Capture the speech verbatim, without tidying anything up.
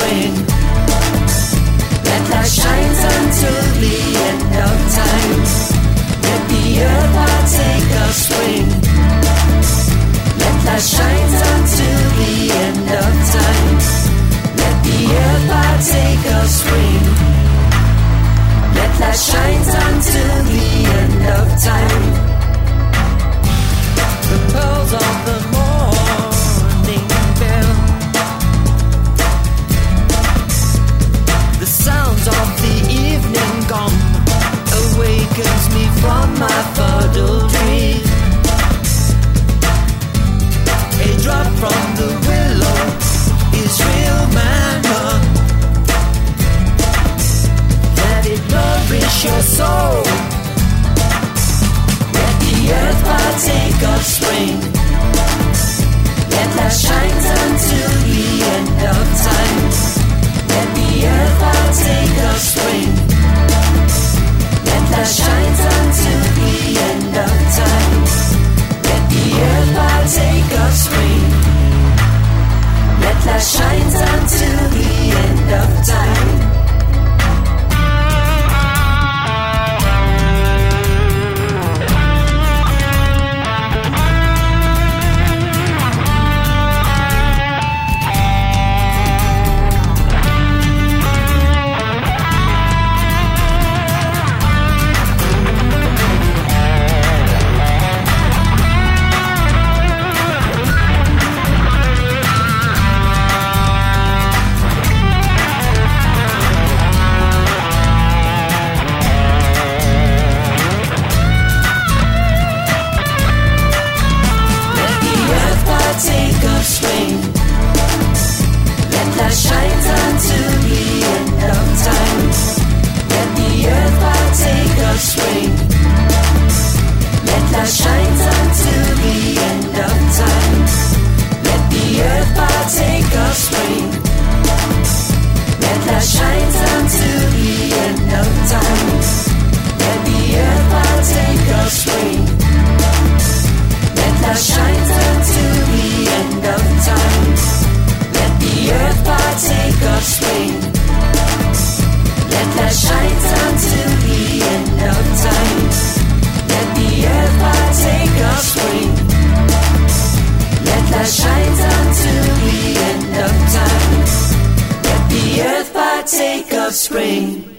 spring. Let light shine until the end of time. Let the earth partake of spring. Let light shine until the end of time. Let the earth partake of spring. Let light shine until the end of time. The pearls of the morning bell, the sounds of the evening gong awakens me from my fuddled dream. A drop from the willow is real manna. Let it nourish your soul. Let the earth partake of spring. Let light shine until the end of time. Let the earth partake of spring. Let light shine until the end of time. Let the earth partake of spring. Let light shine until the end of time. Take of spring.